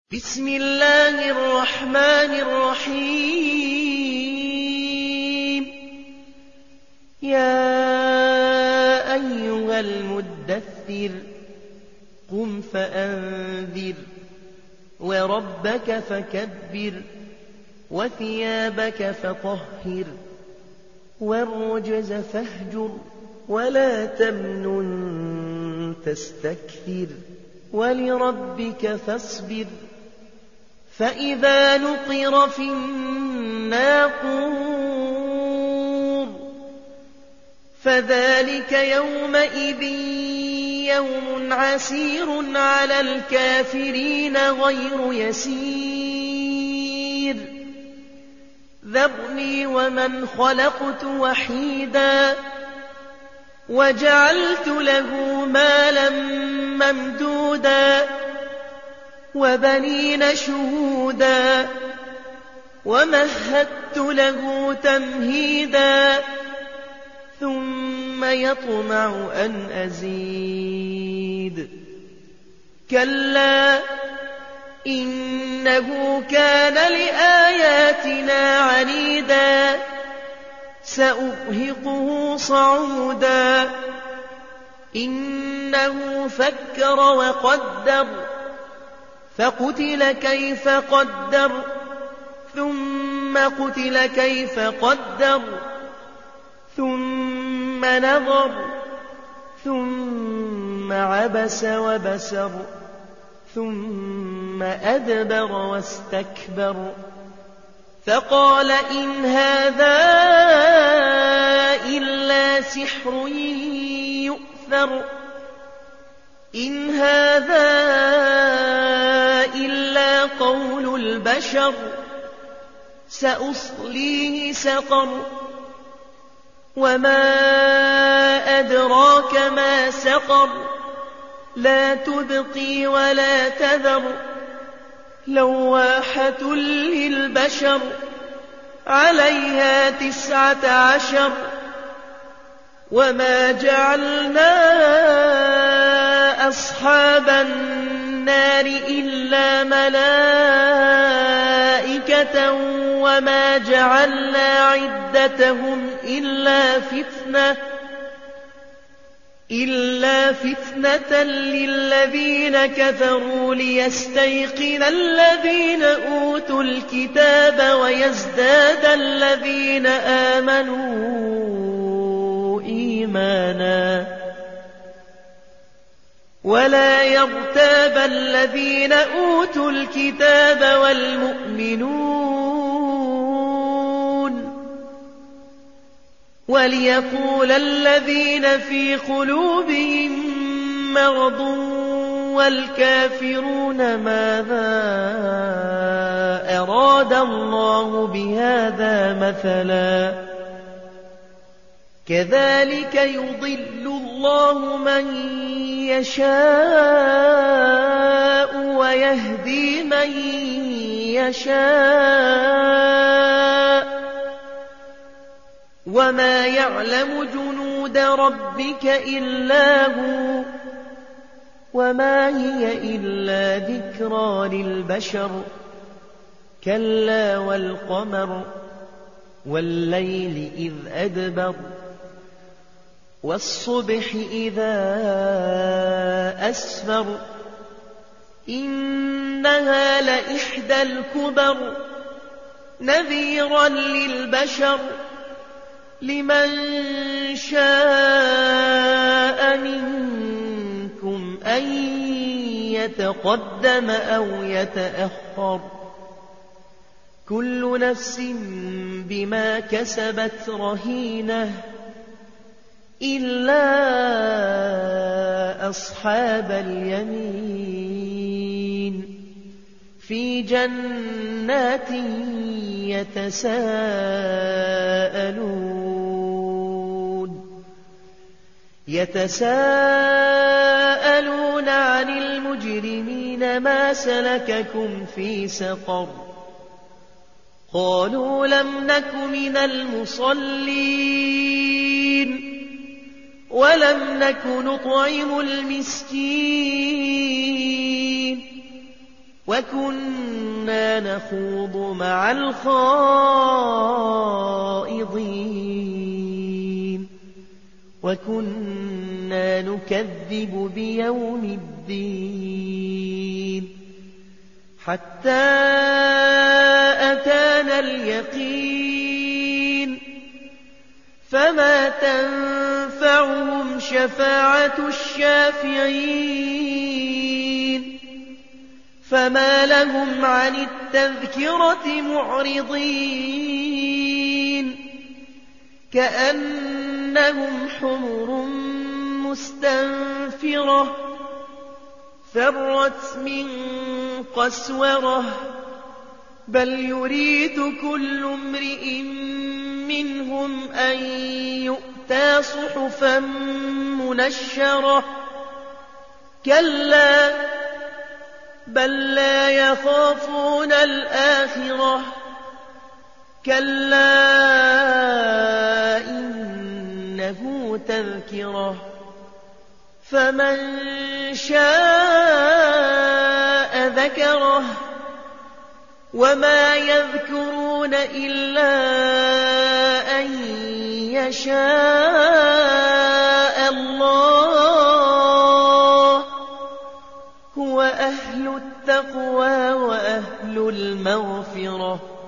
بسم الله الرحمن الرحيم يا أيها المدثر قم فأنذر وربك فكبر وثيابك فطهر والرجز فاهجر ولا تمنن تستكثر ولربك فاصبر فإذا نقر في الناقور فذلك يومئذ يوم عسير على الكافرين غير يسير ذرني ومن خلقت وحيدا وجعلت له مالا ممدودا وبنين شهودا ومهدت له تمهيدا ثم يطمع أن أزيد كلا إنه كان لآياتنا عنيدا سأرهقه صعودا إنه فكر وقدر فقتل كيف قدر ثم قتل كيف قدر ثم نظر ثم عبس وبسر ثم أدبر واستكبر فقال إن هذا إلا سحر يؤثر إن هذا إلا قول البشر سأصليه سقر وما أدراك ما سقر لا تبقي ولا تذر لواحة للبشر عليها 19 وما جعلنا أصحاب النار إلا ملائكة وما جعلنا عدتهم إلا فتنة للذين كفروا ليستيقن الذين أوتوا الكتاب ويزداد الذين آمنوا إيمانا ولا يرتاب الذين أوتوا الكتاب والمؤمنون وليقول الذين في قلوبهم مرض والكافرون ماذا أراد الله بهذا مثلا كذلك يضل الله من يشاء ويهدي من يشاء وما يعلم جنود ربك إلا هو وما هي إلا ذكرى للبشر كلا والقمر والليل إذ أدبر والصبح إذا أسفر إنها لإحدى الكبر نذيرا للبشر لمن شاء منكم أن يتقدم أو يتأخر كل نفس بما كسبت رهينة إلا أصحاب اليمين في جنات يتساءلون عن المجرمين ما سلككم في سقر قالوا لم نك من المصلين ولم نك نطعم المسكين وكنا نخوض مع الخائضين وكنا نكذب بيوم الدين حتى أتانا اليقين فما تنفعهم شفاعة الشافعين فما لهم عن التذكرة معرضين كأنهم حمر مستنفرة فرت من قسورة بل يريد كل امرئ منهم أن يؤتى صحفا منشرة كلا بل لا يخافون الآخرة كلا إنه تذكرة فمن شاء ذكره وما يذكرون إلا أن يشاء الله هو أهل التقوى وأهل المغفرة